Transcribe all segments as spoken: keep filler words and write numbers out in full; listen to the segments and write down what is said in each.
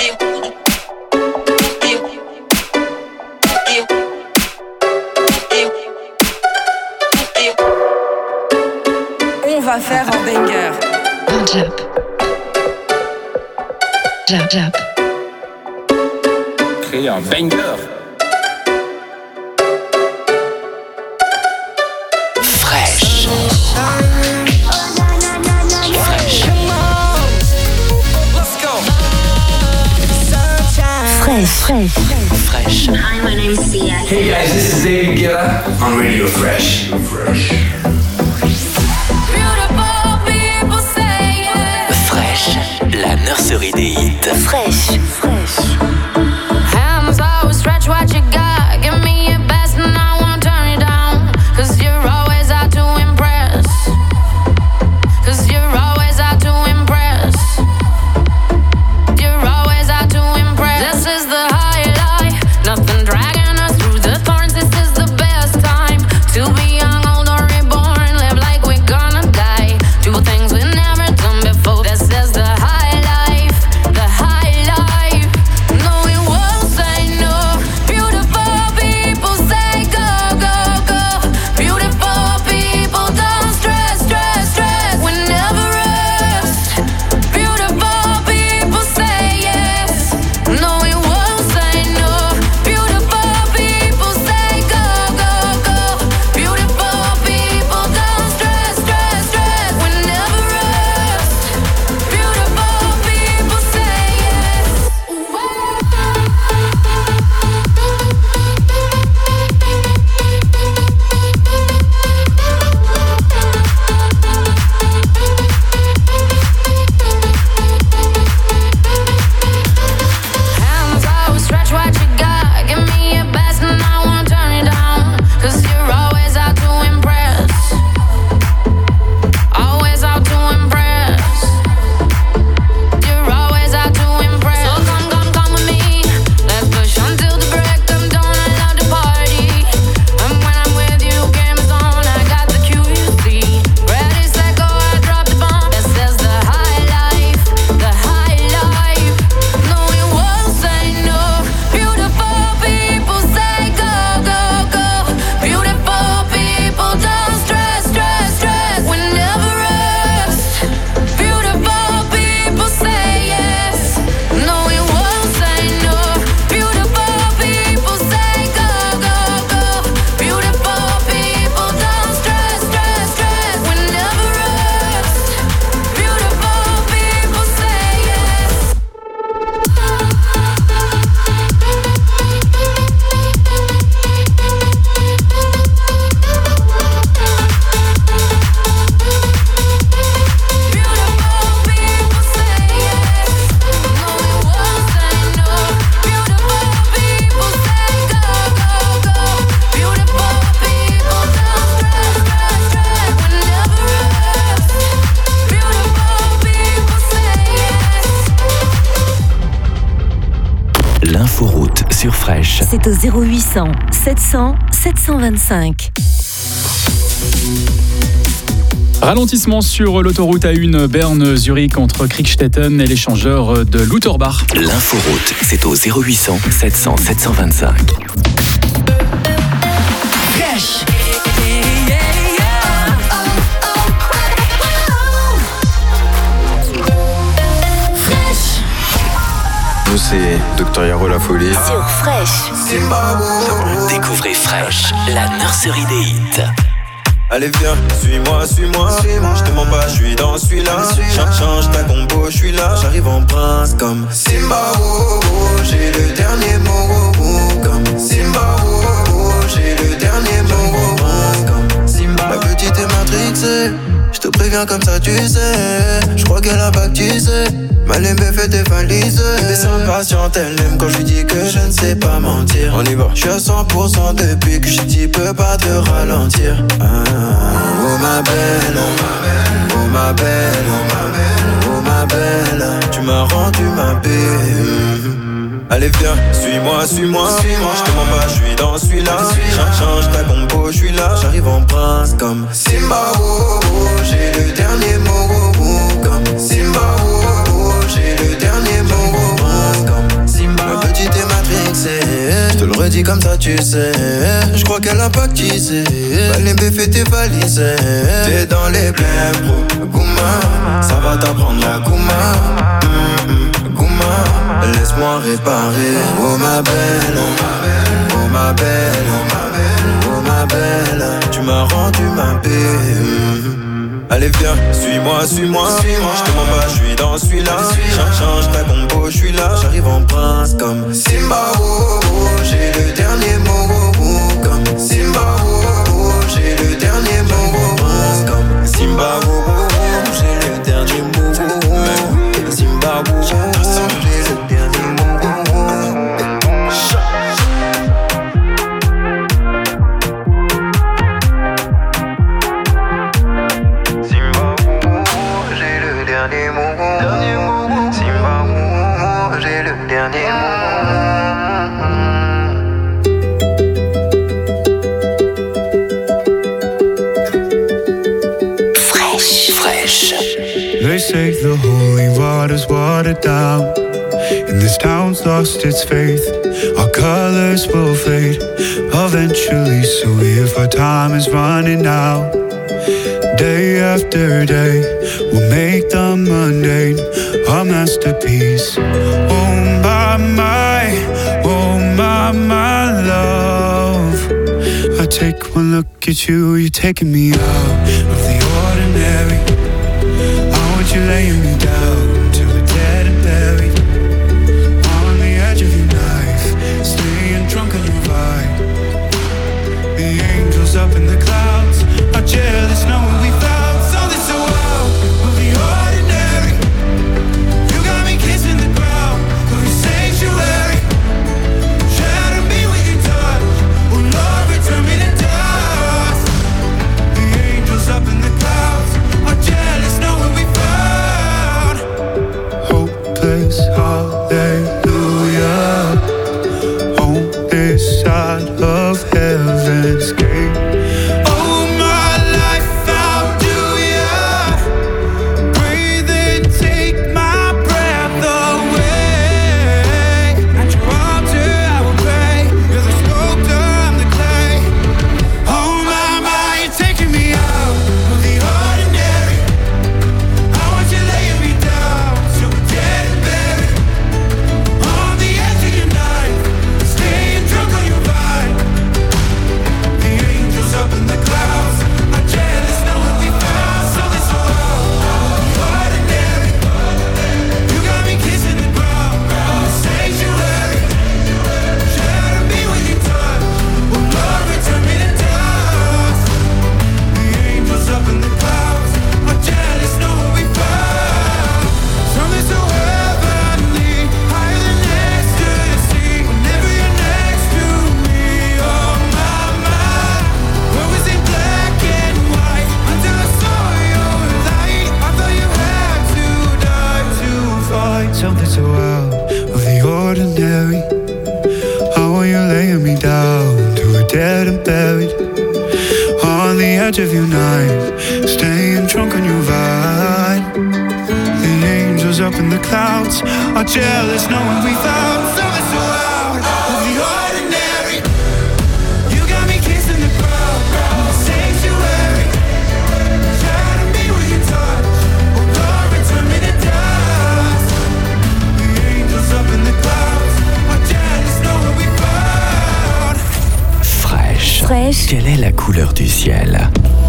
On va faire un banger. Un jab. Jab, jab. Créer un banger. Fresh. Fresh, fresh. Fresh. Hi, my name's Sia. Hey guys, this is David Guetta on Radio Fresh. Fresh. Fresh. La nurserie des hits. Fresh, fresh. Hands always stretch what you got. Give me your best and I won't turn you down. Cause you're always out to impress. Cause you're always out to impress. You're always out to impress. This is the highlight. Nothing dragging us through the thorns. This is the best time to be young, old or reborn. Live like we're gonna die. Do things we've never done before. This is the high life. The high life. No, we won't say no. Beautiful people say go, go, go. Beautiful people don't stress, stress, stress. We never rest. Beautiful people say yes. No, we won't say no. Beautiful people say go, go, go. Beautiful people don't stress, stress, stress. We never rest. Beautiful people say yes. Hands out, stretch what you got. Give me your best and I won't turn you down. Cause you're always out to impress. Always out to impress. You're always out to impress. So come, come, come with me. Let's push until the break of dawn. I love to party. And when I'm with you, game is on. I got the Q, you see. Ready, set, go, I drop the bomb. This is the high life. The high life. No, we won't say no. Beautiful people say go, go, go. Beautiful people don't stress, stress, stress. We never rest. Beautiful people say yes. No, we won't say no. Beautiful people say go, go, go. Beautiful people don't stress, stress, stress. We never rest. Beautiful people say yes. L'inforoute sur Fresh. C'est au zéro huit cent sept cents sept cent vingt-cinq. Ralentissement sur l'autoroute A un Berne-Zurich entre Kriegstetten et l'échangeur de Lauterbach. L'inforoute, c'est au zéro huit cent sept cents sept cent vingt-cinq. Fresh. Nous c'est Docteur Yaro La Folie. Sur Fresh. Découvrez Fresh, la nurserie des hits. Allez viens, suis-moi, suis-moi, suis-moi. Je te mens pas, je suis dans celui-là. Change, change ta combo, je suis là. J'arrive en prince comme Simba, oh, oh. J'ai le dernier mot, oh, oh. Comme Simba, oh, oh. J'ai le dernier mot, oh, oh. Comme Simba. La petite est matrixée, je te préviens comme ça tu sais. Je crois qu'elle a baptisé ma lembée fait des valises. Mais sans patiente, elle aime quand je lui dis que je ne sais pas mentir. On y va. Je suis à cent pour cent depuis que je dis peux pas te ralentir. Ah, oh ma belle, oh ma belle, oh ma belle, tu m'as rendu ma belle. Allez viens, suis-moi, suis-moi, suis-moi. Je te mens pas, je suis dans celui-là. Change, change ta combo, je suis là. J'arrive en prince comme Simba, oh, oh. J'ai le dernier mot, oh, oh. Comme Simba, oh, oh. J'ai le dernier mot, oh, oh. Comme dit comme ça tu sais. Je crois qu'elle a pactisé. Balimbe fait tes valises. T'es dans les blèmes bro. Gouma, ça va t'apprendre la gouma. Mm-hmm. Gouma, laisse-moi réparer. Oh ma belle, oh ma belle, oh ma belle, oh ma belle. Tu m'as rendu ma paix. Mm-hmm. Allez viens, suis-moi, suis-moi, suis-moi. Je te mens pas, je suis dans celui-là. Change, change ta combo, je suis là. J'arrive en prince comme Simba, oh, oh. J'ai le dernier mot, oh, oh. Comme Simba, oh, oh. J'ai le dernier mot, oh, oh. Comme Simba, oh, oh. J'ai le dernier mot, oh, oh. Simba, oh, oh. J'ai le dernier mot, oh, oh. Dernier mot, dernier mot, Simba, oh, j'ai le dernier mot. Fresh, fresh. They say the holy water's watered down, and this town's lost its faith. Our colors will fade eventually, so if our time is running out, day after day, we'll make the mundane a masterpiece. Oh my, my, oh my, my love. I take one look at you, you're taking me out of the ordinary. I want you laying me down till we're dead and buried. On the edge of your knife, staying drunk on your vibe. The angels up in the clouds are jealous knowing we found something so out of the ordinary. You got me kissing the ground of your sanctuary. Shadow me with your touch, oh Lord, return me to dust. The angels up in the clouds are jealous knowing we found hopeless hallelujah on this side of heaven's gate. Something so out of the ordinary. How are you laying me down to a dead and buried? On the edge of your knife, staying drunk on your vibe. The angels up in the clouds are jealous knowing we found something so out of the ordinary. You got me kissing the ground, the sanctuary. Shadow me with your touch, oh Lord, return me to dust. Up in the clouds, are jealous knowing we found. Fresh. Fresh. Quelle est la couleur du ciel?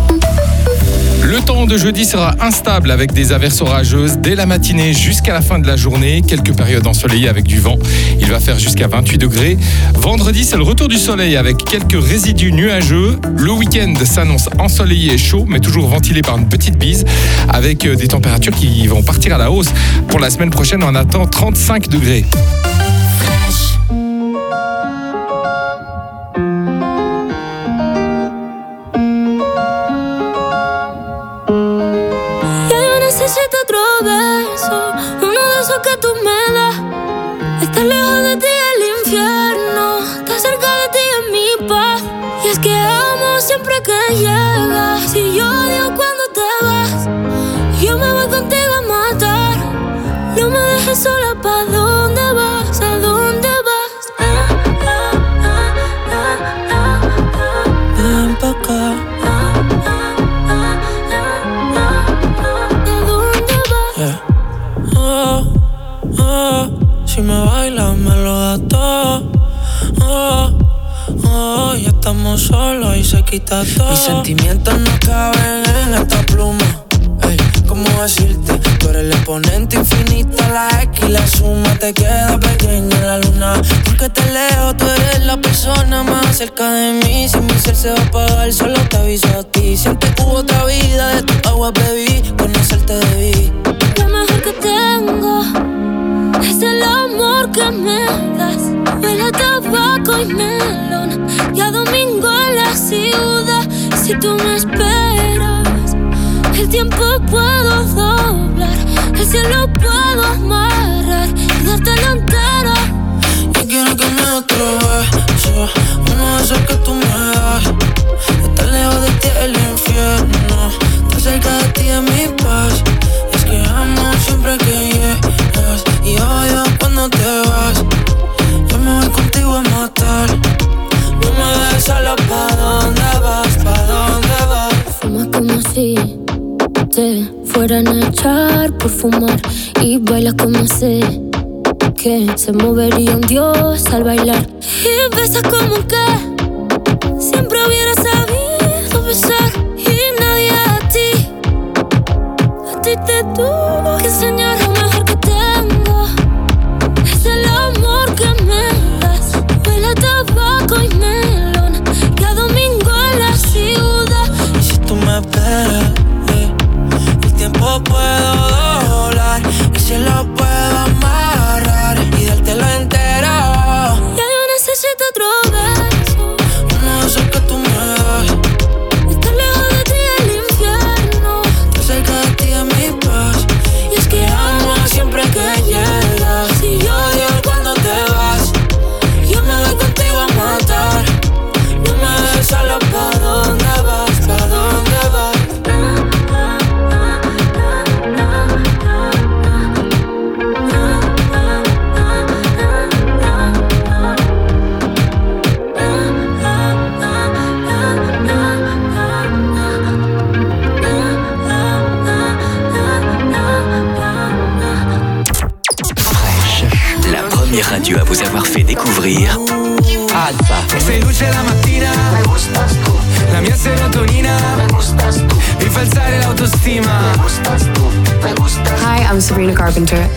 Le temps de jeudi sera instable avec des averses orageuses dès la matinée jusqu'à la fin de la journée. Quelques périodes ensoleillées avec du vent. Il va faire jusqu'à vingt-huit degrés. Vendredi, c'est le retour du soleil avec quelques résidus nuageux. Le week-end s'annonce ensoleillé et chaud, mais toujours ventilé par une petite bise, avec des températures qui vont partir à la hausse. Pour la semaine prochaine, on attend trente-cinq degrés. Necesito otro beso, uno de esos que tú me das. Estar lejos de ti es el infierno, estar cerca de ti es mi paz. Y es que amo siempre que llegas, y yo odio cuando te vas. Yo me voy contigo a matar, no me dejes sola. ¿Pa' dónde vas? ¿A dónde vas? Ah, ah, ah. si me bailas me lo das todo. Oh, oh, ya estamos solos y se quita todo. Mis sentimientos no caben en esta pluma. Ey, ¿cómo decirte? Tú eres el exponente infinito, la X y la suma te queda pequeña en la luna. Porque te leo, tú eres la persona más cerca de mí. Si mi ser se va a apagar, solo te aviso a ti. Siente que hubo otra vida, de tu agua bebí, conocerte debí. Lo mejor que tengo es el amor que me das. Huele a tabaco y melón, y a domingo en la ciudad. Si tú me esperas, el tiempo puedo doblar, el cielo puedo amarrar y dártelo entero. Yo quiero que me des otro beso, uno de esos que tú me das. Estar lejos de ti es el infierno, estar cerca de ti es mi paz. Es que amo siempre que llegas y odio cuando te vas. Yo me voy contigo a matar, no me dejes sola. ¿Pa' dónde vas? ¿Pa' dónde vas? Fuma como si te fueran a echar por fumar y bailas como sé que se movería un dios al bailar. Y besas como que siempre hubiera sabido besar y nadie a ti, a ti te tuvo que enseñar. Lo mejor que tengo es el amor que me das. Huele a tabaco y melón, y a domingo en la ciudad. Y si tú me esperas, el tiempo puedo doblar, el cielo puedo amarrar y dártelo entero. Ya yo necesito otro beso, uno de esos que tú me das. estar lejos de ti es el infierno, estar cerca de ti es mi paz. y es que amo Siempre que llegas y odio cuando te vas. Yo me voy contigo a matar, no me dejes sola. ¿Pa' dónde vas? ¿Pa' dónde vas? La première radio à vous avoir fait découvrir Alpha. Sei luce la mattina, la mia serotonina, mi fa alzare l'autostima. Hi, I'm Sabrina Carpenter.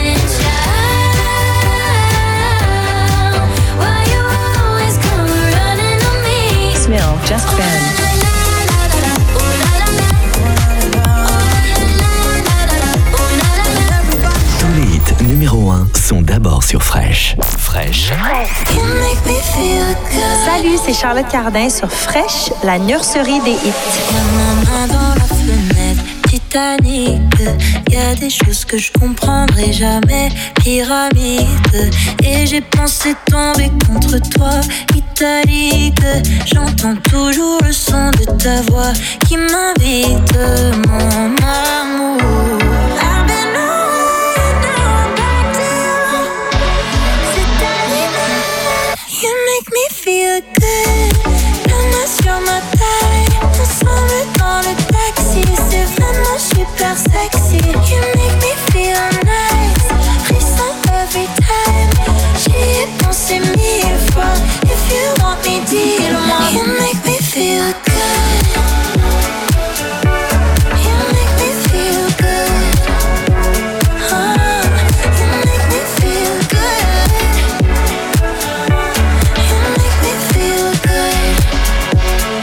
Smil, Just Ben. Tous les hits numéro un sont d'abord sur Fresh. Fresh. Salut, c'est Charlotte Cardin sur Fresh, la nurserie des hits. Main dans la fenêtre, Titanic. Y a des choses que je comprendrai jamais. Pyramide. Et j'ai pensé tomber contre toi, italique. J'entends toujours le son de ta voix qui m'invite, mon amour. I've been on down back down. C'est ta limite. You make me feel good. La main sur ma taille, ensemble dans le taxi. C'est vraiment super sexy. You make me feel nice. Frisson every time. J'y ai pensé mille fois. If you want me, dis-le-moi. You make me feel good. You make me feel good. Oh, you make me feel good. You make me feel good.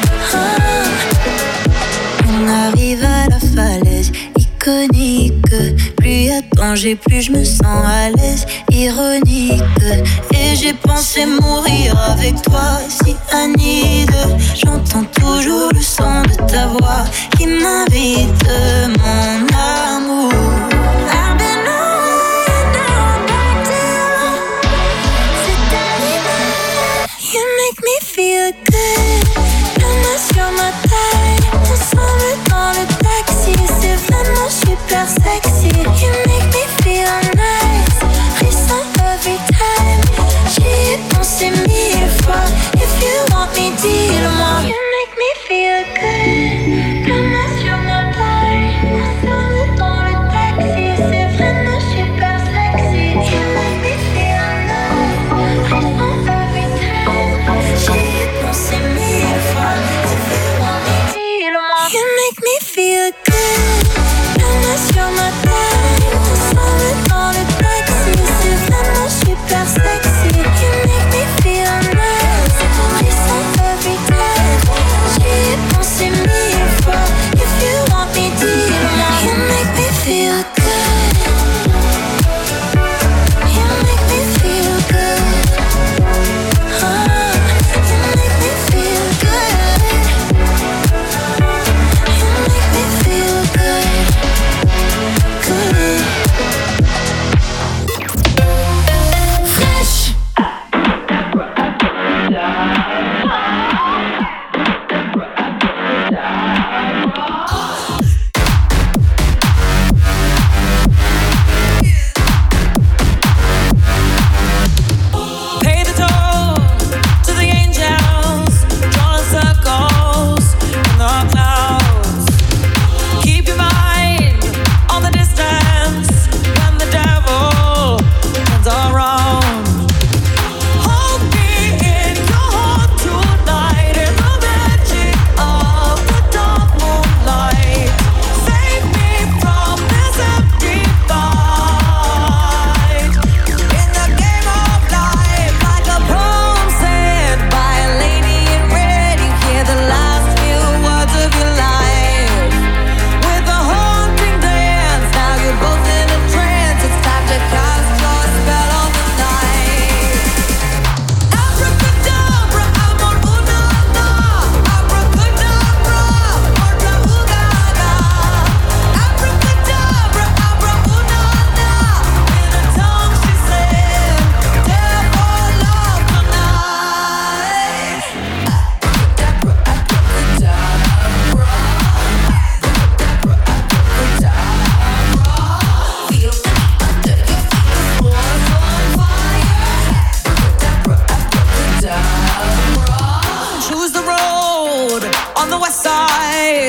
Oh. On arrive à la falaise iconique. Plus y a danger, plus je me sens à l'aise. Ironique. Et j'ai pensé mourir avec toi, si Anide. J'entends toujours le son de ta voix qui m'invite, mon amour. I've been on down back down. C'est ta limite. You make me feel good. La main sur ma taille, ensemble dans le taxi. C'est vraiment super sexy. You make me feel nice. Frisson every time. J'y ai pensé mille fois. If you want me, dis-le-moi. You make me feel good. La main sur ma taille, ensemble dans le taxi. C'est vraiment super sexy. You make me feel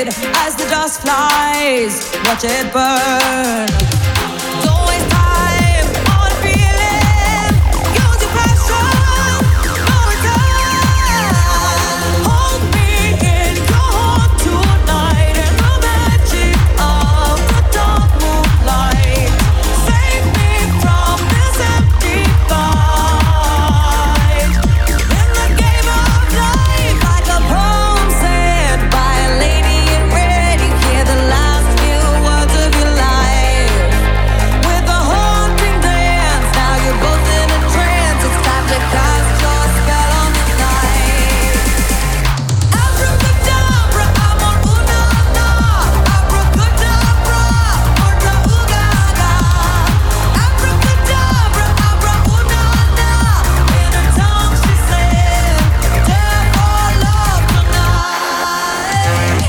fade as the dust flies. Watch it burn. Don't waste time on feeling. Use your passion. No return. Hold me in your heart tonight in the magic of the dark moonlight. Save me from this empty fight. In the game of life, like a poem said by a lady in red, you hear the last few words of your life. With a haunting dance, now you're both in a trance. It's time to cast your spell on the night. Abracadabra, I'm on una-na. Abracadabra, orta ooga-ga. Abracadabra, abra una-na. In her tongue she said, "Death or love tonight."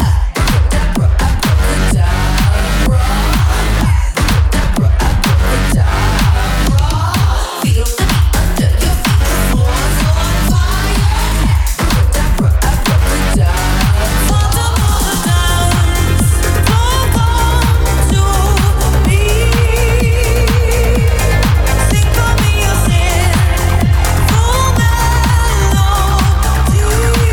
Feel the beat under your feet, the floor's on fire. Want to move the dance, don't come to me. Sing for me your sin, full melody.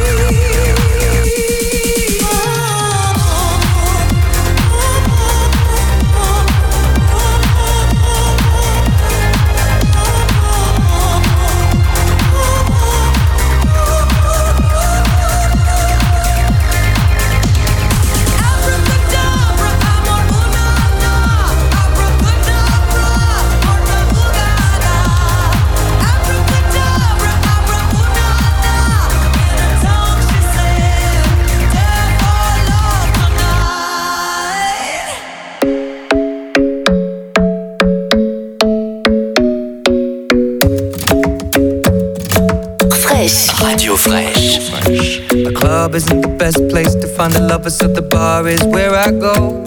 Abracadabra, I'm on una-na. Abracadabra, orta ooga-ga. Abracadabra, abra una-na. In her tongue she said, "Death or love tonight." Fresh. Radio Fraîche. The club isn't the best place to find the lovers, so the bar is where I go.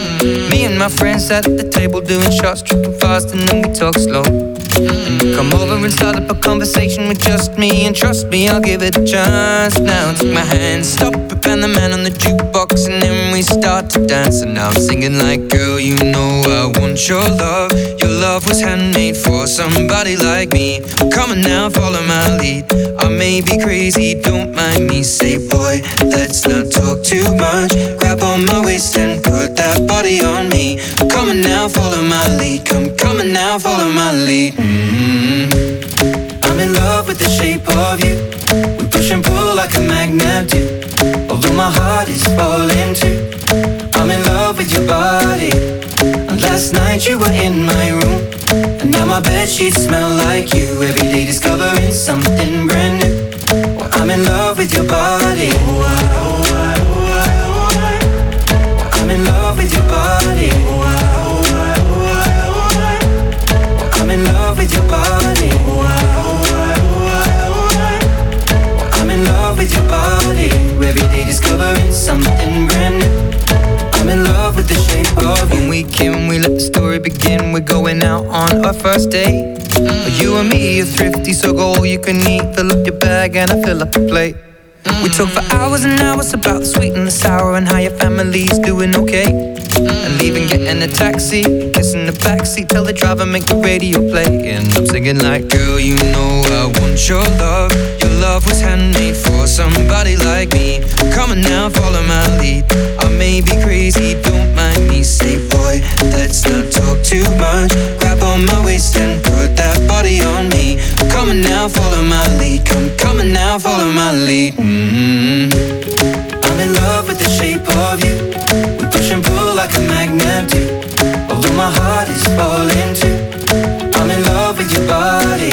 Me and my friends at the table doing shots, tripping fast, and then we talk slow. And you come over and start up a conversation with just me, and trust me, I'll give it a chance. Now take my hand, stop it, and the man on the jukebox, and then we start to dance. And now I'm singing like, girl, you know I want your love. Your love was handmade for somebody like me. Come on now, follow my lead. I may be crazy, don't mind me. Say, boy, let's not talk too much. Grab on my waist and put that body on me. Come on now, follow my lead. Come, come on now, follow my lead. Mm-hmm. I'm in love with the shape of you. We push and pull like a magnet do. Although my heart is falling too. I'm in love with your body. And last night you were in my room, and now my bedsheets smell like you. Every day discovering something brand new. Well, I'm in love with your body. Oh, I, oh, I, oh, I, oh, I. Well, I'm in love with your body. Oh, I, oh, I, oh, I, oh, I. Well, I'm in love with your body. Oh, I, oh, I, oh, I, oh, I. Well, I'm in love with your body. Every day discovering something brand new. I'm in love with the shape of you. When we came, we let the story begin. We're going out on our first date. mm. You and me are thrifty, so go all you can eat. Fill up your bag and I fill up the plate. mm. We talk for hours and hours about the sweet and the sour, and how your family's doing okay. mm. And leaving, getting a taxi, kissing the backseat, tell the driver make the radio play. And I'm singing like, girl, you know I want your love. Your love was handmade for somebody like me. Come on now, follow my lead. I may be crazy, don't mind me. Say, boy, let's not talk too much. Grab on my waist and put that body on me. Come on now, follow my lead. Come, come on now, follow my lead. Mm-hmm. I'm in love with the shape of you. We push and pull like a magnet do. Although my heart is falling too. I'm in love with your body.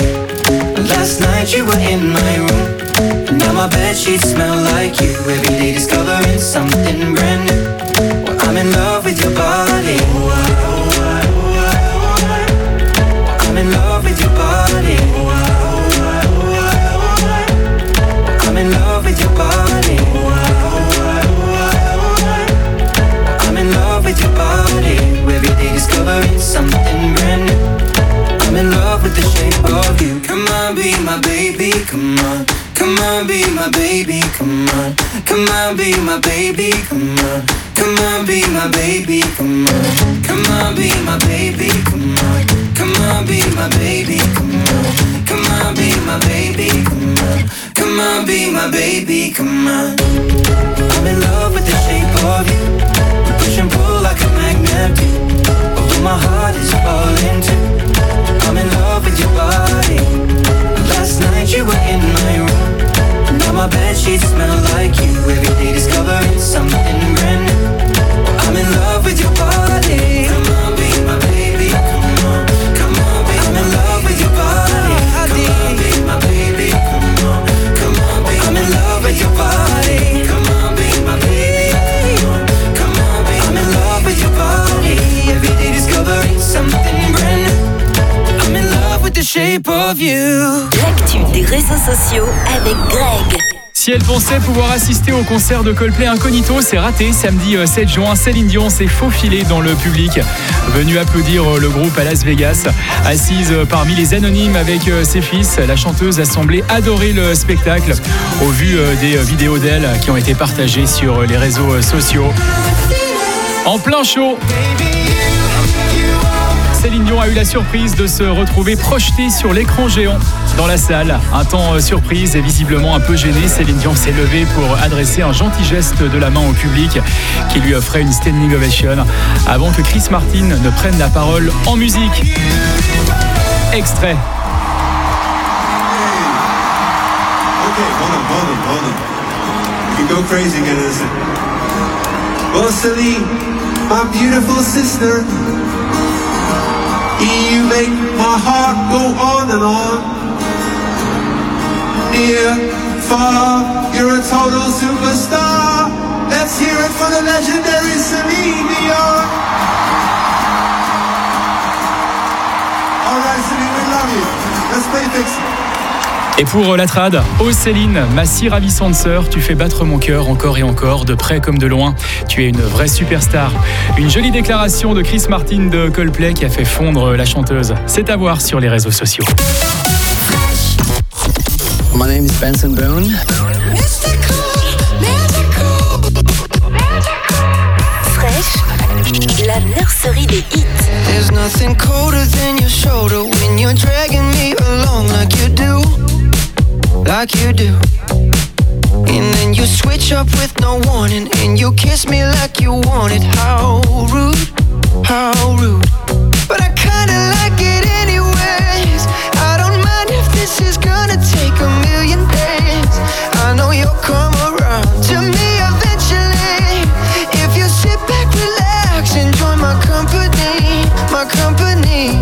Last night you were in my room, and now my bedsheets smell like you. Every day discovering something brand new. Well, I'm in love with your body. Oh, I, oh, I, oh, I, oh, I. Well, I'm in love with your body. Oh, I, oh, I, oh, I, oh, I. Well, I'm in love with your body. Oh, I, oh, I, oh, I, oh, I. Well, I'm in love with your body. Every day discovering something brand new. I'm in love with the shape of you. Come on, be my baby, come on. Come on, be my baby, come on. Come on, be my baby, come on. Come on, be my baby, come on. Come on, be my baby, come on. Come on, be my baby, come on. Come on, be my baby, come on. Come on, be my baby, come on. I'm in love with the shape of you. We push and pull like a magnet do. Although my heart is falling too. I'm in love with your body. Last night you were in my room. Now my bedsheets smell like you. Every day discovering something brand new. I'm in love with your body. Come on, be my baby. Come on, come on, be I'm in love with your body. Come on, be my baby. Come on, come on, be I'm in love with your body. Come on, be my baby. Come on, come on, be I'm in love with your body. Every day discovering something brand new. I'm in love with the shape of you. L'actu des réseaux sociaux avec Greg. Si elle pensait pouvoir assister au concert de Coldplay incognito, c'est raté. Samedi sept juin, Céline Dion s'est faufilée dans le public, venue applaudir le groupe à Las Vegas. Assise parmi les anonymes avec ses fils, la chanteuse a semblé adorer le spectacle au vu des vidéos d'elle qui ont été partagées sur les réseaux sociaux. En plein show, Céline Dion a eu la surprise de se retrouver projetée sur l'écran géant dans la salle. Un temps surprise et visiblement un peu gênée, Céline Dion s'est levée pour adresser un gentil geste de la main au public qui lui offrait une standing ovation avant que Chris Martin ne prenne la parole en musique. Extrait. Okay, hold on, hold on, hold on. You go crazy again, listen. Well, Celine, my beautiful sister, you make my heart go on and on. Near, far, you're a total superstar. Let's hear it for the legendary Celine Dion. All right, Celine, we love you. Let's play Dixie. Et pour la trad, oh Céline, ma si ravissante sœur, tu fais battre mon cœur encore et encore, de près comme de loin. Tu es une vraie superstar. Une jolie déclaration de Chris Martin de Coldplay qui a fait fondre la chanteuse. C'est à voir sur les réseaux sociaux. My name is Benson Boone. Fresh, la nurserie des hits. There's nothing colder than your shoulder when you're dragging me along like you do, like you do. And then you switch up with no warning and you kiss me like you want it. How rude, how rude. But I kinda like it anyways. I don't mind if this is gonna take a million days. I know you'll come around to me eventually. If you sit back, relax, enjoy my company, my company.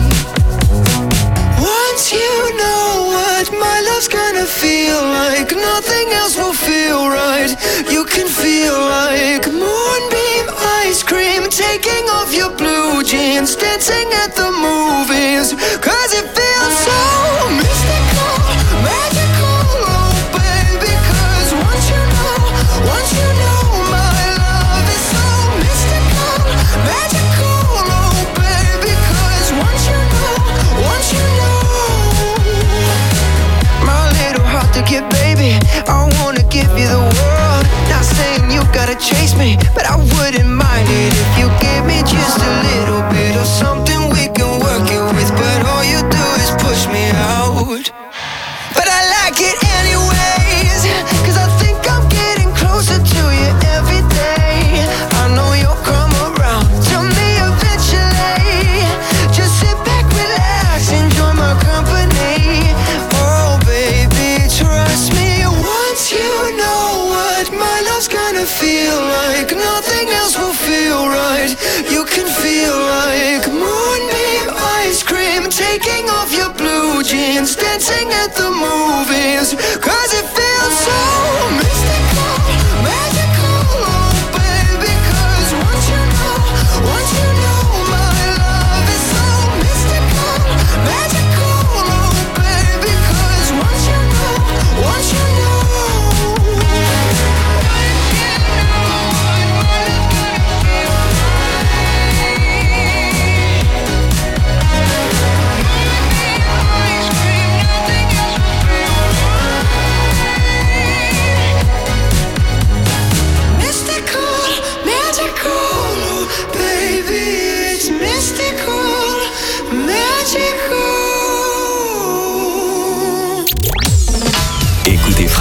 Once you know what my love's gonna feel like, nothing else will feel right. You can feel like moonbeam ice cream, taking off your blue jeans, dancing at the movies, cause it feels so mystical, magical, oh baby. Cause once you know, once you know my love is so mystical, magical, oh baby. Cause once you know, once you know, my little heart to get, baby, I wanna give you the world. Not saying you gotta chase me, but I wouldn't mind it if you gave me just a little bit of something we can work it with. But all you do is push me out. But I like it anyways, cause I think I'm getting closer to you every day. I know you'll come around to me eventually. Just sit back, relax, enjoy my company. Oh baby, trust me. Once you know what my love's gonna feel like, nothing else will feel right. You can feel like moonbeam ice cream, taking off your blue jeans, dancing at the movies, cause it feels so mystical, magical, oh baby. Cause once you know, once you know my love is so mystical, magical, oh baby. Cause once you know, once you know.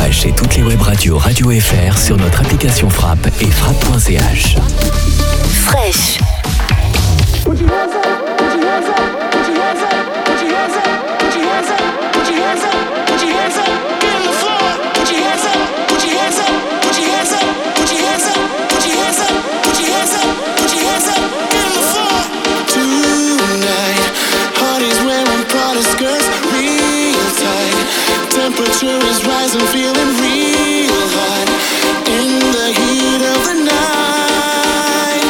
Fresh et toutes les web radios Radio F R sur notre application Frappe et frappe point c h. Fresh. Put your hands up, put your hands up, put your hands up, put your hands up, put your hands up, put your hands up, put your hands up, get on the floor, put your hands up, put your hands up, put your hands up, put your hands up, put your hands up, put your hands up, put your hands up, get on the floor. Tonight, parties wearing Prada skirts, real tight. Temperature is rising, feeling real hot in the heat of the night.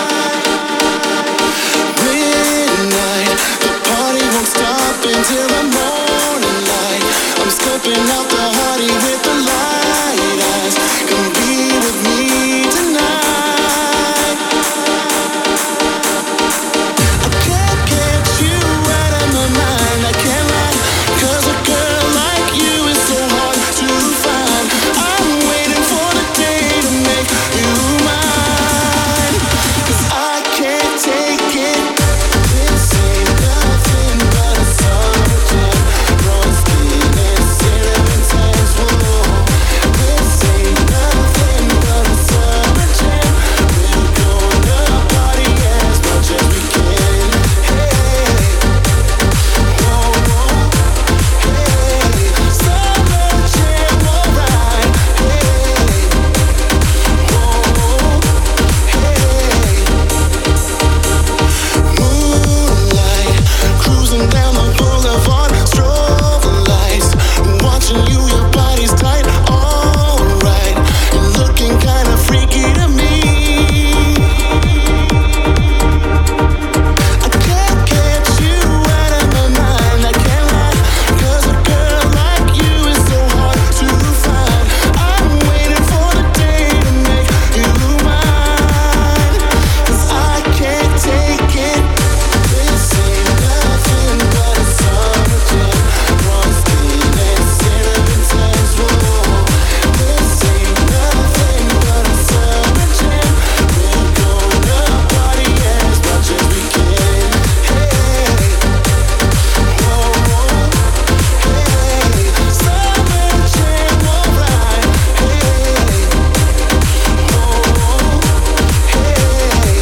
Midnight, the party won't stop until the morning light. I'm scoping out the party with the light eyes. Come be with me tonight. I can't get you out of my mind, I can't lie. 'Cause a girl like you is so hard to find. I'm waiting for the day to make you mine. 'Cause I can't take it. This ain't nothing but a summer jam. Raw skin and cinnamon tans, whoa. This ain't nothing but a summer jam. We're gonna party as much as we can. Hey, whoa, whoa. Hey, summer jam, alright. Hey, whoa, hey. Moonlight, cruising down the boulevard, strobe lights, watching you, your body's tight, alright. You're looking kinda freaky to me. I can't get you out of my mind, I can't lie. 'Cause a girl like you is so hard to find. I'm waiting for the day to make you mine. 'Cause I can't take it. This ain't nothing but a summer jam. Raw skin and cinnamon tans, whoa. This ain't nothing but a summer jam. We're gonna party as much as we can. Hey, whoa, whoa. Hey, summer jam, alright. Hey, whoa, whoa. Hey,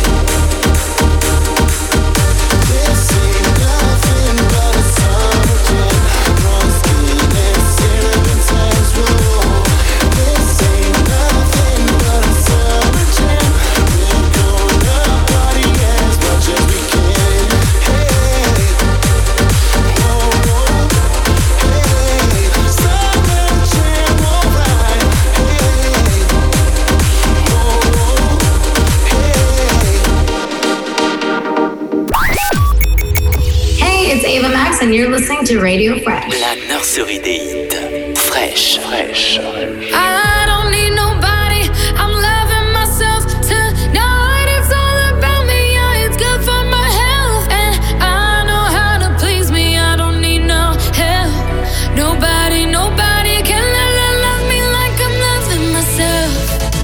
this ain't nothing but a summer jam. Raw skin and cinnamon tans, whoa. This ain't nothing but a summer jam. We're gonna party as much as we can. Hey, whoa, whoa. Hey, summer jam, alright. Hey, whoa, whoa. Hey. Hey, it's Ava Max, and you're listening to Radio Fresh. La nurserie des hits. Fresh. Fresh. I don't need nobody. I'm loving myself tonight. It's all about me. Yeah, it's good for my health, and I know how to please me. I don't need no help. Nobody, nobody can love, love, love me like I'm loving myself.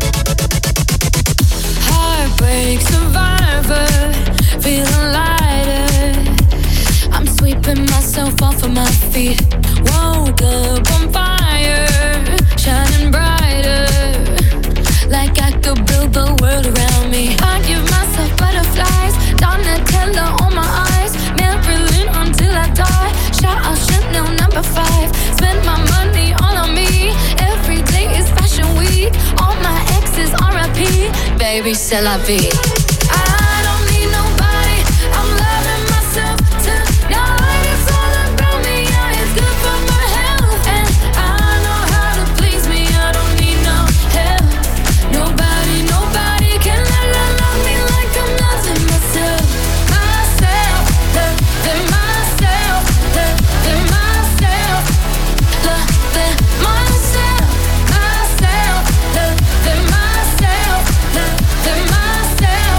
Heartbreak survivor, feeling lighter. I'm sweeping myself off of my feet. Woke up on fire, shining brighter, like I could build the world around me. I give myself butterflies, Donatella on my eyes, Marilyn until I die. Shout out Chanel number five. Spend my money all on me. Every day is fashion week. All my exes R I P. Baby, c'est la vie. I don't need nobody. I'm loving myself tonight. It's all about me. Yeah, it's good for my health, and I know how to please me. I don't need no help. Nobody, nobody can love, love, love me like I'm loving myself. Myself, loving myself, loving myself, loving myself, myself, loving myself, loving myself.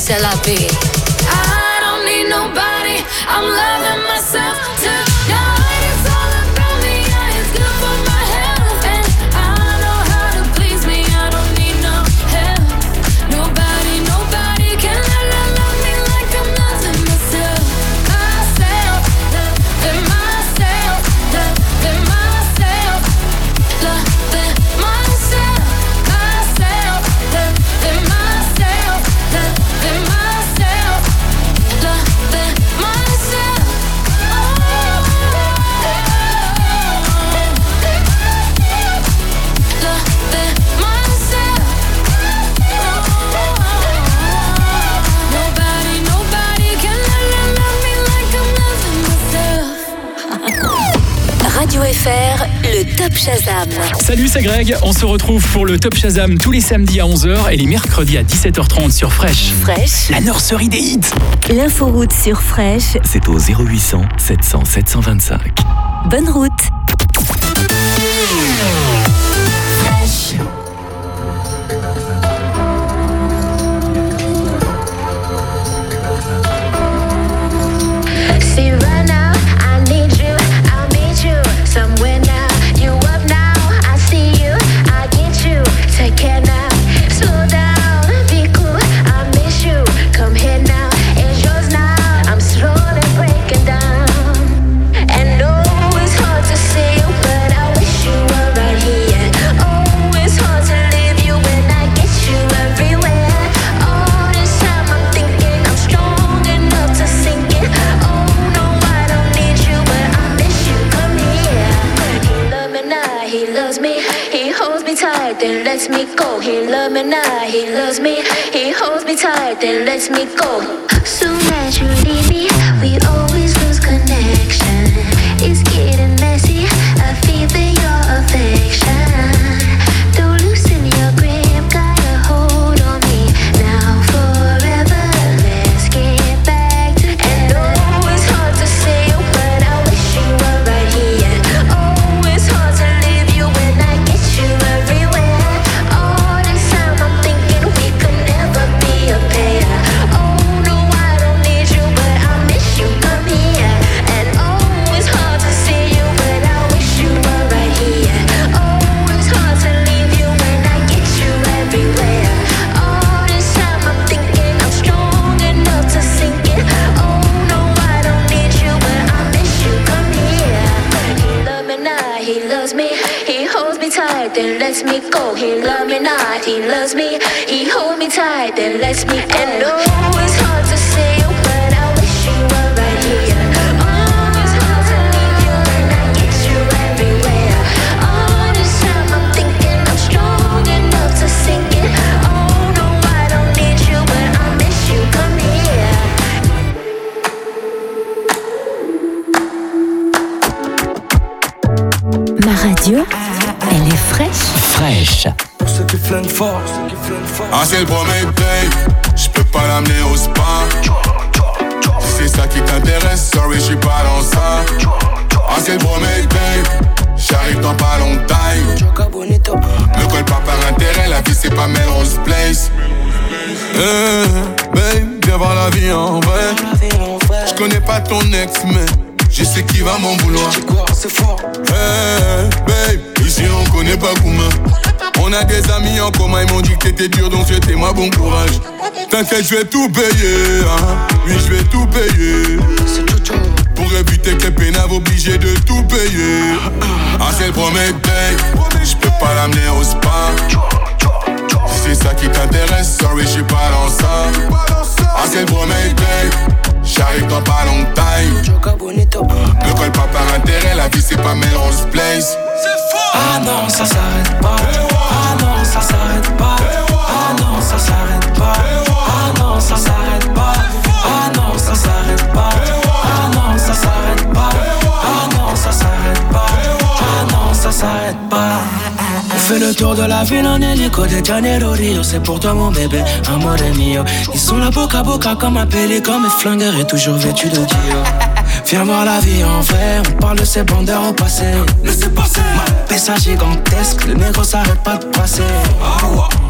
c'est la vie. I don't need nobody, I'm loving myself tonight. It's all about me, yeah, it's good for my health. And I know how to please me, I don't need no help. Nobody, nobody can love, love, love me like I'm loving myself. Myself, loving myself, loving myself, loving myself, myself, loving myself, loving myself, loving myself. Nobody, nobody can love, love, love me like I'm loving myself. Radio F R, le Top Shazam. Salut, c'est Greg. On se retrouve pour le Top Shazam tous les samedis à onze heures et les mercredis à dix-sept heures trente sur Fresh. Fresh, la nurserie des hits. L'inforoute sur Fresh. C'est au zéro huit cents sept cents sept cent vingt-cinq. Bonne route. See right now, I need you, I'll meet you somewhere now. You up now, I see you, I get you. Take care now, slow down, be cool, I miss you. Come here now, it's yours now. I'm slowly breaking down. And oh, it's hard to see you, but I wish you were right here. Oh, it's hard to leave you when I get you everywhere. All this time I'm thinking I'm strong enough to sink it. Oh, he loves me, he holds me tight, then lets me go. He loves me now, he loves me, he holds me tight, then lets me go. Soon as you leave me, we always lose connection. It's getting messy, I feel your affection. Don't loosen your grip, got a hold on me now forever. Let's get back to and oh, it's hard to say, but I wish you were right here. Oh, it's hard to leave you when I get you everywhere. All this time I'm thinking we could never be a pair. Oh no, I don't need you, but I miss you. Come here. And oh, it's hard to see you, but I wish you were right here. Oh, it's hard to leave you when I get you everywhere. All this time I'm thinking I'm strong enough to sink it. Oh no, I don't need you, but I miss you. Come here. He loves me now, he loves me, he holds me tight, then lets me go. He loves me not, he loves me, he holds me tight, then lets me go. And oh, it's hard to say, but I wish you were right here. Oh, it's hard to leave you when I get you everywhere. All this time I'm thinking I'm strong enough to sink it. Oh no, I don't need you, but I miss you. Come here. Ma radio, elle est fraîche. Fraîche. Pour ceux qui flinguent fort. Ah, c'est le premier babe, j'peux pas l'amener au spa. Si c'est ça qui t'intéresse, sorry, j'suis pas dans ça. Ah, c'est le premier babe, j'arrive dans pas longtemps. Ne colle pas par intérêt, la vie c'est pas Melrose Place. Hey, babe, viens voir la vie en vrai. J'connais pas ton ex, mais je sais qui va m'en vouloir. Hey, babe, ici on connaît pas Gouma. On a des amis en commun, ils m'ont dit que t'étais dur, donc souhaitez-moi bon courage. T'inquiète, je vais tout payer, hein. Oui, je vais tout payer. Pour éviter que les pénaves obligés de tout payer. Ah, c'est le premier babe, j'peux pas l'amener au spa. Si c'est ça qui t'intéresse, sorry, j'suis pas dans ça. Ah, c'est le premier babe, j'arrive dans pas longtemps. Ne colle pas par intérêt, la vie c'est pas Melrose Place. Ah non, ça s'arrête pas. Ah non, ça s'arrête pas. Ah non, ça s'arrête pas. Ah non, ça s'arrête pas. Ah non, ça s'arrête pas. Ah non, ça s'arrête pas. Ah non, ça s'arrête pas. Ah non, ça s'arrête pas. On fait le tour de la ville en hélico de Janeiro Rio. C'est pour toi mon bébé, amore mio. Ils sont là boca à boca comme un pélican. Mes flingueurs est toujours vêtu de Dior. Viens voir la vie en vrai, on parle de ces bandeurs au passé. Laissez passer. Ma pessa gigantesque, le négro s'arrête pas de passer.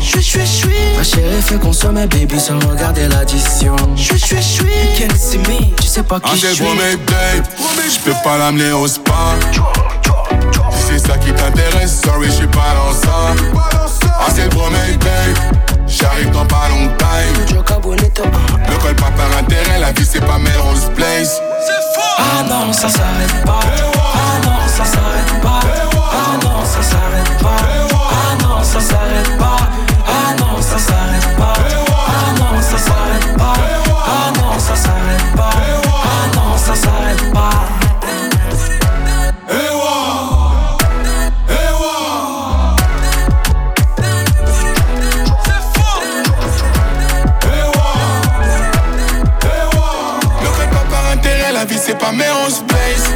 Chui, chui, chui. Ma chérie fait consommer, baby, sans regarder l'addition. Chui, chui, chui. You can't see me, tu sais pas qui je suis. Promets, babe, j'peux pas l'amener au spa. Si c'est ça qui t'intéresse, sorry, j'suis pas dans ça. Ah, c'est le promets, babe, j'arrive dans pas longtemps. Ne colle pas par intérêt, la vie c'est pas Melrose Place. Ah non, ça s'arrête pas. Ah non, ça s'arrête pas. Ah non, ça s'arrête pas. Ah non, ça s'arrête pas. Ah non, ça s'arrête pas. Ah non, ça s'arrête pas. Ah non, ça s'arrête pas. Ah non, ça s'arrête pas. La vie c'est pas Melrose Place.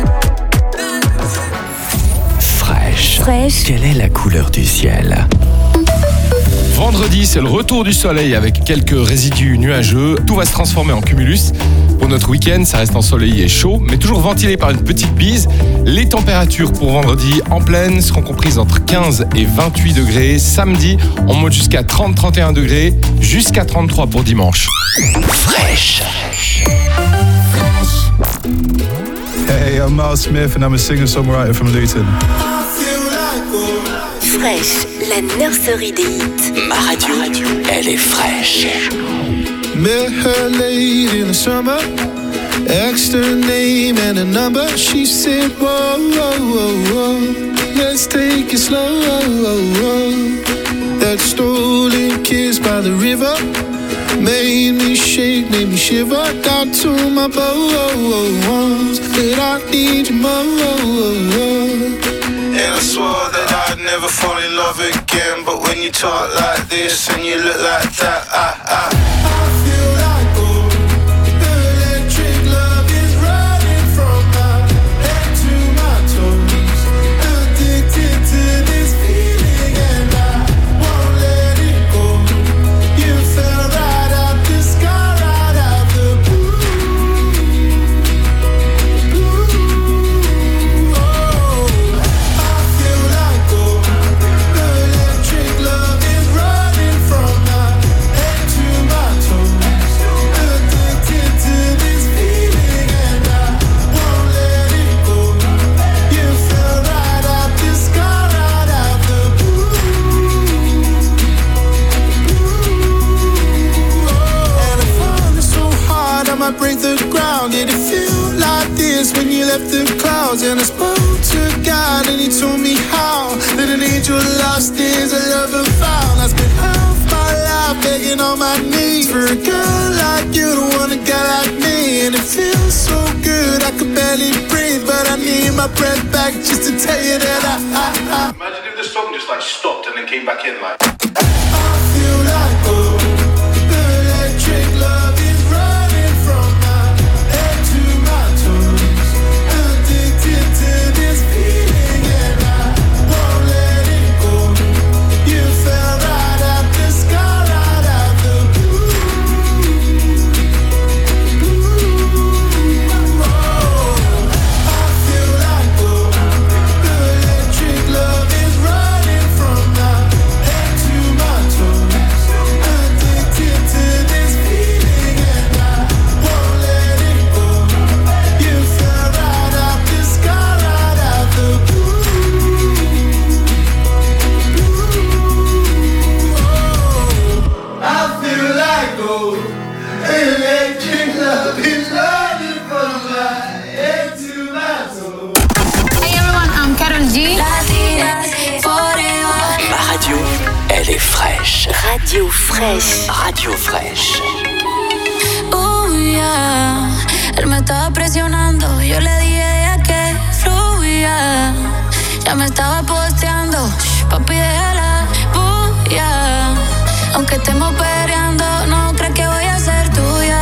Fraîche. Fraîche. Quelle est la couleur du ciel? Vendredi, c'est le retour du soleil avec quelques résidus nuageux. Tout va se transformer en cumulus. Pour notre week-end, ça reste ensoleillé et chaud, mais toujours ventilé par une petite bise. Les températures pour vendredi en pleine seront comprises entre quinze et vingt-huit degrés. Samedi, on monte jusqu'à trente à trente et un degrés, jusqu'à trente-trois pour dimanche. Fraîche. Hey, I'm Miles Smith and I'm a singer-songwriter from Luton. Fraîche, la nurserie des hits. Ma radio, elle est fraîche. Met her late in the summer, asked her name and a number. She said, whoa, whoa, whoa, whoa, let's take it slow. That stolen kiss by the river made me shake, made me shiver. Got to my bones, that I need you more. And I swore that I'd never fall in love again. But when you talk like this and you look like that, I, I, I feel like gold. The electric love is running from my head to my toes. Addicted to this feeling and I won't let it go. You fell right out the sky, right out the blue. Blue. Oh, I feel like gold. The electric love is running from my head to my toes. Addicted to this feeling and I won't let it go. You fell right out the sky, right out the blue. And I found it so hard I might break the ground. Did it feel like this when you left the clouds? And I spoke to God and he told me how that an angel lost is a lover found. I spent half my life begging on my knees for a girl like you to want a guy like me. And it feels so good I could barely breathe, but I need my breath back just to tell you that I, I, I Imagine if the song just like stopped and then came back in like. I feel like gold. The electric love is running from my head to my toes. Addicted to this feeling and I won't let it go. You fell right out the sky, right out the blue. Blue. Oh, I feel like gold. The electric love is running from my head to my toes. Addicted to this feeling and I won't let it go. You fell right out the sky, right out the blue. Oh, I feel like gold. Electric love is running from my head to my toes. Hey everyone, I'm Karol G. Ma radio, elle est fraîche. Radio fraîche. Radio fraîche. Oh, yeah. Él me estaba presionando, yo le dije ya que fluya. Ya me estaba posteando, papi déjala, bulla. Aunque estemos peleando, no crees que voy a ser tuya.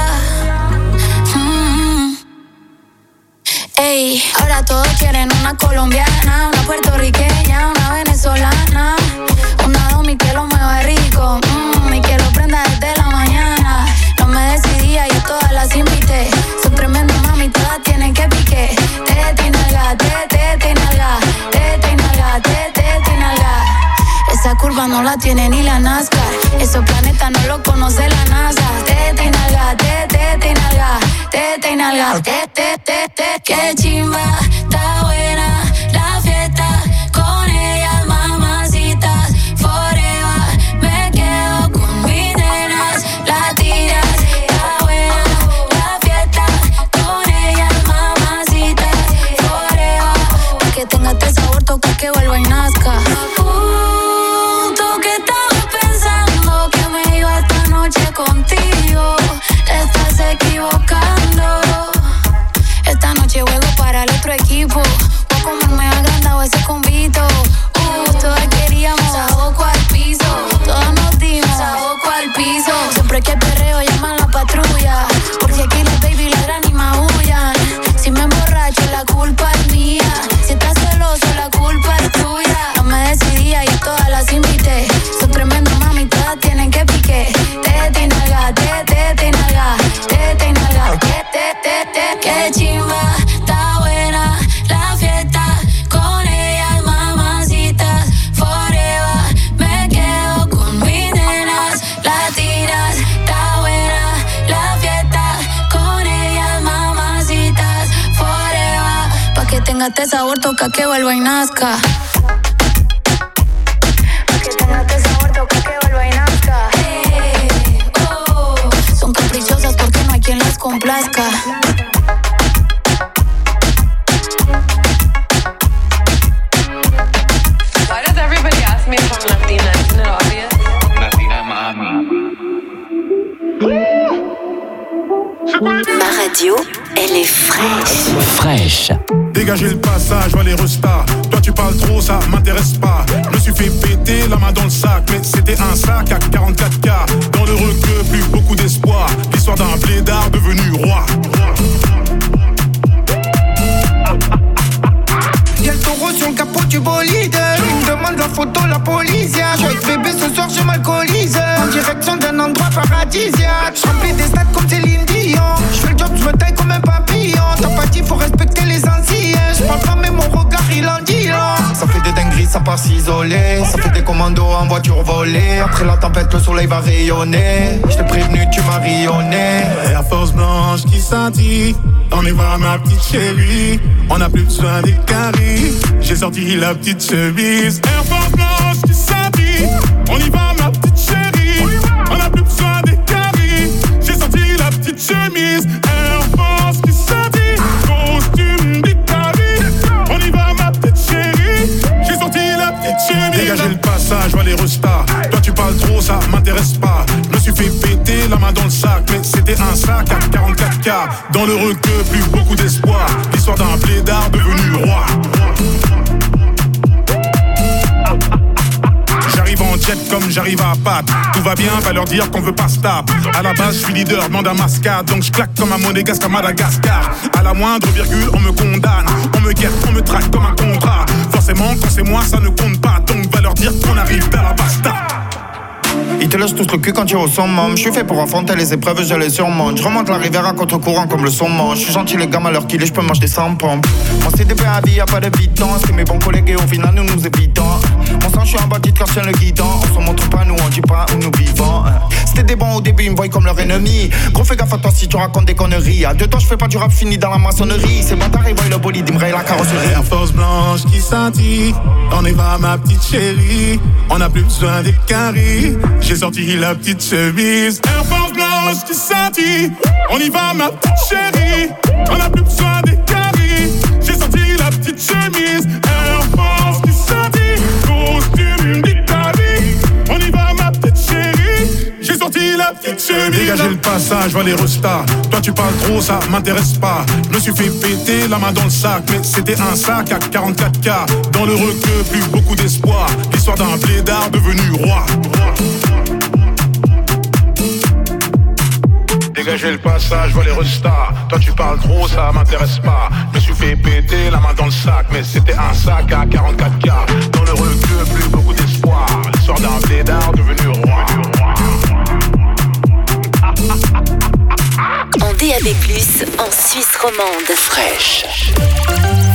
Mm. Ey, ahora todos quieren una colombiana, una puertorriqueña, una venezolana, una domi que lo mueve rico. Mm, y que lo prenda desde la mañana. No me decidía, yo todas las invité. Son tremendo mami, todas tienen que pique. Tete y nalga, tete y nalga, tete y nalga, tete y nalga. Esa curva no la tiene ni la Nazca. Esos planetas no los conoce la NASA. Tete y nalga, tete, tete y nalga, tete y nalga, tete, tete, tete. Qué chimba, está buena la fiesta con ellas, mamacitas, forever. Me quedo con mis nenas, la tiras, está buena la fiesta con ellas, mamacitas, forever. Pa' que tenga este sabor, toca que vuelva y nazca. Uh, tú que estabas pensando que me iba esta noche contigo, te estás equivocando. Esta noche juego para el otro equipo. O como me ha agrandado ese convito. Uh, todas queríamos saboco al piso. Todas nos dimos saboco al piso. Siempre que perreo llaman la patrulla. Porque aquí los baby ladran y maullan. Si me emborracho la culpa es mía. Si estás celoso la culpa es tuya. No me decidía y a todas las invité. Son tremendas mami, todas tienen que pique. Tete y nalga, tete, tete y nalga, tete y nalga, tete, tete. Qué chimba, está buena la fiesta con ellas, mamacitas, forever. Me quedo con mis nenas, la tiras, está buena la fiesta con ellas, mamacitas, forever. Pa' que tenga este sabor, toca que vuelva y nazca. Pa' que tenga este sabor, toca que vuelva y nazca. Hey, oh. Son caprichosas porque no hay quien las complazca. Why does everybody ask me if I'm Latina? Isn't it obvious? Latina mami. Ma radio, elle est fraîche. Fraîche. Dégagez le passage, vois les restas. Toi tu parles trop, ça m'intéresse pas. Je me suis fait péter la main dans le sac, mais c'était un sac à quarante-quatre K. Dans le requeu, plus beaucoup d'espoir. L'histoire d'un blédard devenu roi. Y'a le taureau sur le capot du bolide. Il me demande la photo, la police. Je vais avec bébé ce soir, je m'alcoolise. En direction d'un endroit paradisiaque. Je remplis des stades comme Céline Dion. Je fais le job, je me taille comme un papillon. T'as pas dit, faut respecter les anciens. Je parle pas, mais mon regard, il en dit long. Ça fait des dingueries, ça part s'isoler. Ça fait des commandos en voiture volée. Après la tempête, le soleil va rayonner. Je t'ai prévenu, tu m'as rayonné. La force blanche qui scintille. On y va ma petite chérie. On n'a plus besoin des caries. J'ai sorti la petite chemise. Air Force blanche qui scintille. On y va ma petite chérie. On n'a plus besoin des caries. J'ai sorti la petite chemise. Air Force qui scintille. Costume d'Italie. On y va ma petite chérie. J'ai sorti la petite chemise. Dégagez le passage, vois les restas. Toi tu parles trop, ça m'intéresse pas. Je me suis fait péter la main dans le sac, mais c'était un sac à quarante-quatre K. Dans le requeu, plus beaucoup d'espoir. L'histoire d'un blédard devenu roi. J'arrive en jet comme j'arrive à Pâques. Tout va bien, va leur dire qu'on veut pas se taper. À la base, je suis leader, demande à mascade. Donc je claque comme un monégasque à Madagascar. À la moindre virgule, on me condamne. On me guette, on me traque comme un contrat. Forcément, quand c'est moi, ça ne compte pas. Donc va leur dire qu'on arrive vers la basta. Ils te lâchent tous le cul quand tu es au summum. Je suis fait pour affronter les épreuves, je les surmonte. Je remonte la rivière à contre-courant comme le saumon. Je suis gentil les gamins à l'heure qu'il est, je peux manger sans pompe. On s'est débé à vie, y'a pas de bidon. C'est mes bons collègues et au final nous nous évitons. On sent je suis un bandit quand je tiens le guidon. On se montre pas, nous on dit pas où nous vivons. C'était des bons au début, ils me voient comme leur ennemi. Gros fais gaffe à toi si tu racontes des conneries. À deux temps je fais pas du rap fini dans la maçonnerie. Ces bâtards ils voient le bolide, ils me rayent la carrosserie. Air Force blanche qui scintille. On y va ma petite chérie. On n'a plus besoin des caries. J'ai sorti la petite chemise. Air Force blanche qui scintille. On y va ma petite chérie. On n'a plus besoin des caries. J'ai sorti la petite chemise. Air Force qui scintille. Costume d'Italie. On y va ma petite chérie. J'ai sorti la petite chemise. Dégagez le passage, vois les restas. Toi tu parles trop, ça m'intéresse pas. Je me suis fait péter la main dans le sac, mais c'était un sac à quarante-quatre K. Dans le requeu, plus beaucoup d'espoir. L'histoire d'un blédard devenu roi. Dégagez le passage, vois les restas. Toi tu parles trop, ça m'intéresse pas. Je me suis fait péter la main dans le sac, mais c'était un sac à quarante-quatre K. Dans le requeu, plus beaucoup d'espoir. L'histoire d'un blédard devenu roi. En D A B plus, en Suisse romande. Fraîche.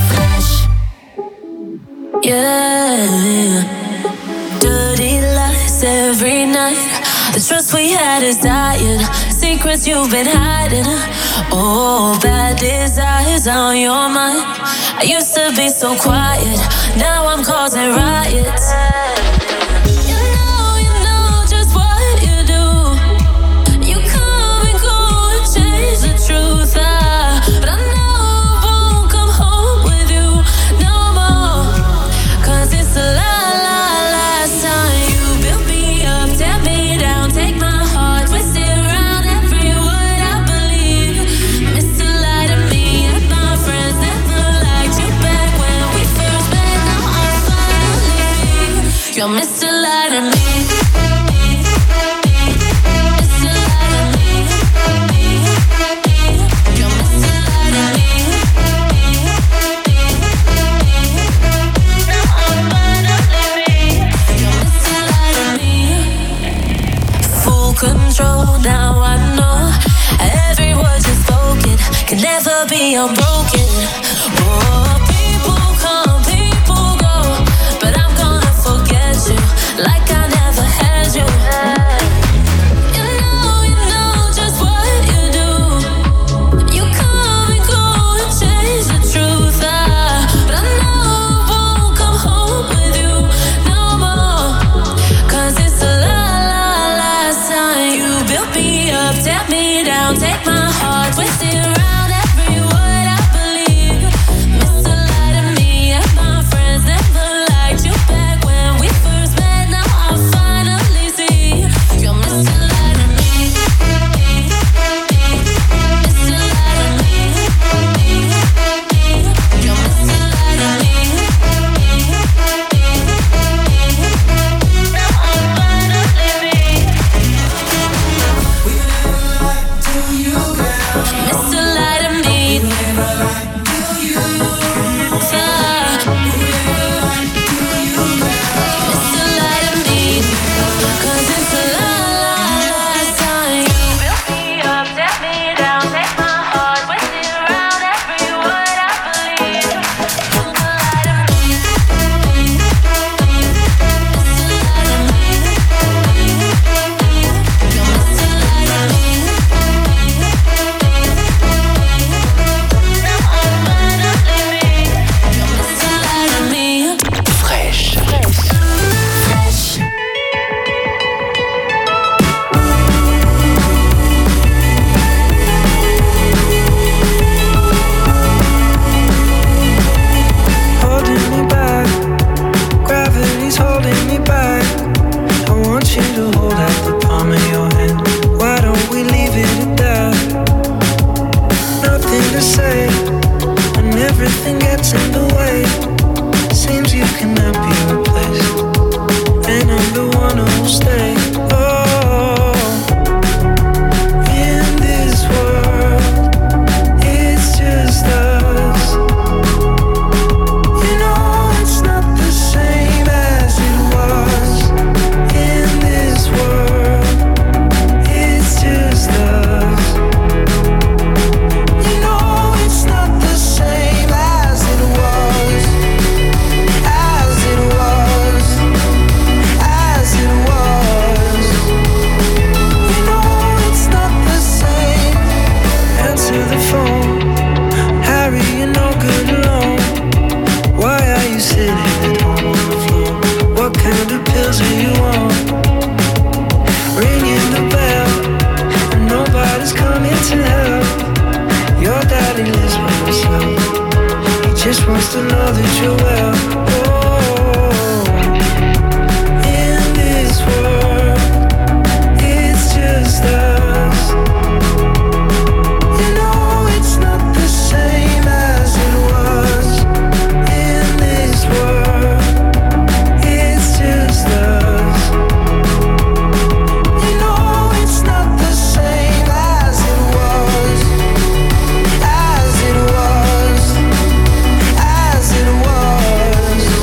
Yeah. Dirty lies. trust we had is dying. Secrets you've been hiding. Oh, bad desires on your mind. I used to be so quiet. Now I'm causing riots. You know, you know just what you do. You come and go and change the truth. Ah, but I know I won't come home with you no more. Cause it's the la la last time you built me up, tear me down, take my heart, twist it around every word I believe. Mister Lie to me and my friends never liked you back when we first met. Now I'm finally free. You're Mister Lie to me. Mister Lie to me. You're Mister Lie to me. Now I'm finally free. You're Mister Lie to me. Full control, now I know every word you spoken can never be unbroken. Oh, people come, people go, but I'm gonna forget you like I never had you. You know, you know just what you do. You come and go and change the truth. Ah, but I know I won't come home with you no more. Cause it's the la la last time you built me up, tear me down, take my heart, twist it around every word I believe. Mister Lie to me and my friends never liked you back when we first met. Now I finally see you're Mister Lie to me. Mister Lie to me. You're Mister Lie to me. Now I'm finally free. Mister Lie to me. Yeah. Mister Lie to me. Cause it's the la la last time you built me up, tear me down, take my heart, twist it around every word I believe. Mister Lie to me. Mister Lie to me. You're Mister Lie to me. Now I'm finally free. You're Mister Lie to me. Fresh. Fresh. Holding me back, gravity's holding me back. I want you to hold out the palm of your hand. Why don't we leave it at that? Nothing to say when everything gets in the way. Seems you cannot be replaced, and I'm the one who will stay. Oh, in this world, it's just us. You know it's not the same as it was. In this world, it's just us. You know it's not the same as it was. As it was. As it was. You know it's not the same. Answer the phone. Harry, you're no good alone. Why are you sitting at home on the floor? What kind of pills are you on? Ringing the bell, and nobody's coming to help. Your daddy lives by himself. He just wants to know that you're well. Oh, in this world, it's just us. You know it's not the same as it was. In this world, it's just us. You know it's not the same as it was. As it was. As it was.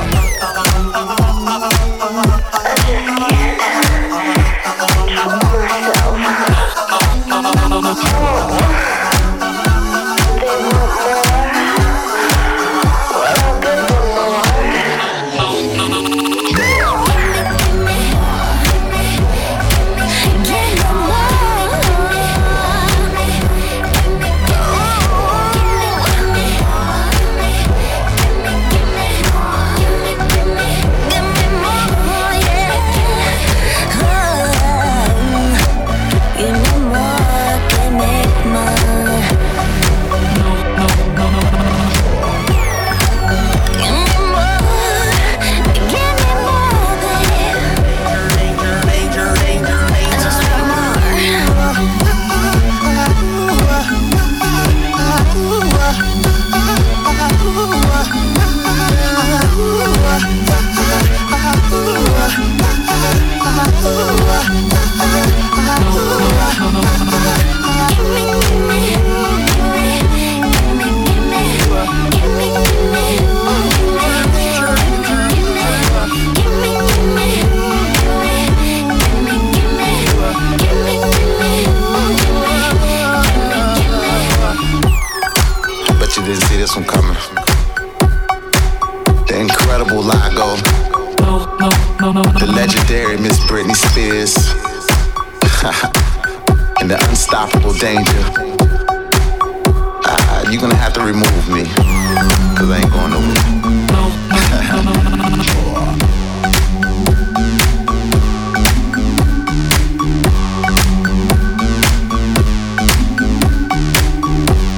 The legendary Miss Britney Spears. And the unstoppable Danger. Uh, you're gonna have to remove me, cause I ain't going nowhere.